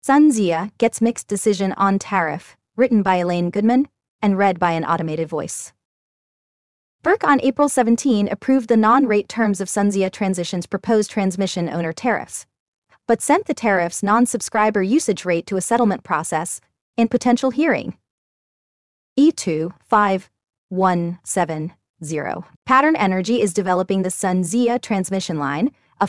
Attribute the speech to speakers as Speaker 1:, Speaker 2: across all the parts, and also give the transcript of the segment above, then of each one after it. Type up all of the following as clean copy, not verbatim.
Speaker 1: SunZia gets mixed decision on tariff, written by Elaine Goodman and read by an automated voice. FERC on April 17 approved the non-rate terms of SunZia Transition's proposed transmission owner tariffs, but sent the tariff's non-subscriber usage rate to a settlement process and potential hearing. E25170. Pattern Energy is developing the SunZia transmission line, a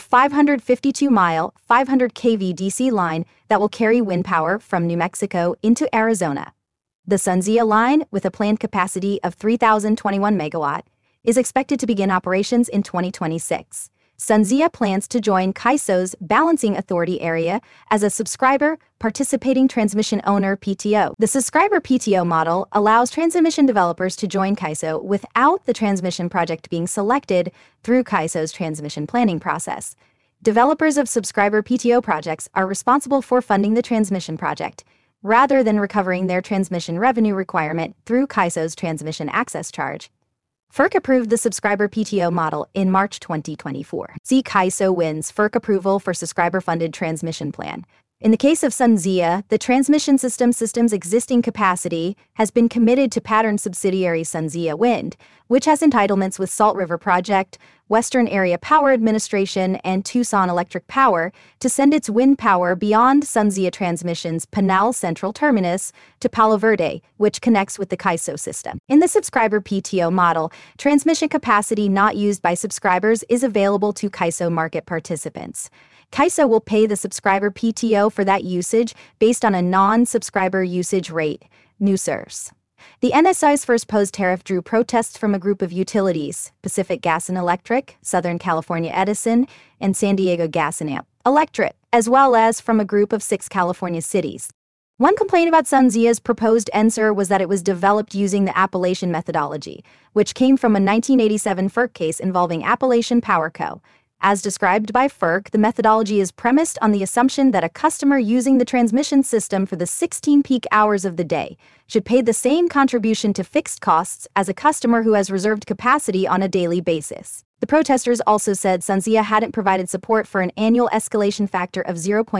Speaker 1: 552-mile, 500 kV DC line that will carry wind power from New Mexico into Arizona. The SunZia line, with a planned capacity of 3,021 megawatt, is expected to begin operations in 2026. SunZia plans to join CAISO's Balancing Authority area as a subscriber participating transmission owner PTO. The subscriber PTO model allows transmission developers to join CAISO without the transmission project being selected through CAISO's transmission planning process. Developers of subscriber PTO projects are responsible for funding the transmission project, rather than recovering their transmission revenue requirement through CAISO's transmission access charge. FERC approved the subscriber PTO model in March 2024. See CAISO wins FERC approval for subscriber-funded transmission plan. In the case of SunZia, the transmission system's existing capacity has been committed to Pattern subsidiary SunZia Wind, which has entitlements with Salt River Project, Western Area Power Administration, and Tucson Electric Power to send its wind power beyond SunZia Transmission's Pinal Central Terminus to Palo Verde, which connects with the CAISO system. In the subscriber PTO model, transmission capacity not used by subscribers is available to CAISO market participants. CAISO will pay the subscriber PTO for that usage based on a non-subscriber usage rate, NUSERS. The NSI's first proposed tariff drew protests from a group of utilities, Pacific Gas and Electric, Southern California Edison, and San Diego Gas and Electric, as well as from a group of 6 California cities. One complaint about SunZia's proposed NSER was that it was developed using the Appalachian methodology, which came from a 1987 FERC case involving Appalachian Power Co. As described by FERC, the methodology is premised on the assumption that a customer using the transmission system for the 16 peak hours of the day should pay the same contribution to fixed costs as a customer who has reserved capacity on a daily basis. The protesters also said SunZia hadn't provided support for an annual escalation factor of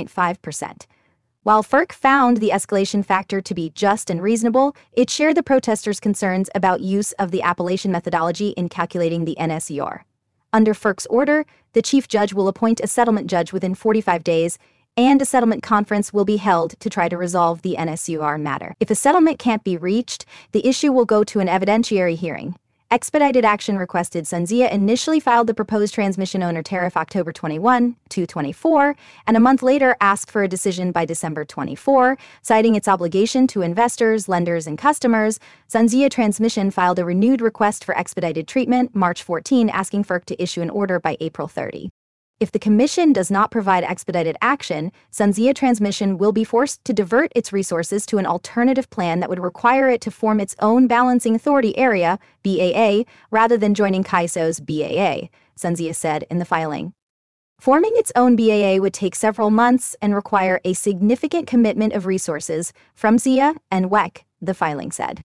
Speaker 1: 0.5%. While FERC found the escalation factor to be just and reasonable, it shared the protesters' concerns about use of the Appalachian methodology in calculating the NSER. Under FERC's order, the chief judge will appoint a settlement judge within 45 days, and a settlement conference will be held to try to resolve the NSER matter. If a settlement can't be reached, the issue will go to an evidentiary hearing. Expedited action requested. SunZia initially filed the proposed transmission owner tariff October 21, 2024, and a month later asked for a decision by December 24, citing its obligation to investors, lenders, and customers. SunZia Transmission filed a renewed request for expedited treatment March 14, asking FERC to issue an order by April 30. If the Commission does not provide expedited action, SunZia Transmission will be forced to divert its resources to an alternative plan that would require it to form its own Balancing Authority area, BAA, rather than joining CAISO's BAA, SunZia said in the filing. Forming its own BAA would take several months and require a significant commitment of resources from ZIA and WEC, the filing said.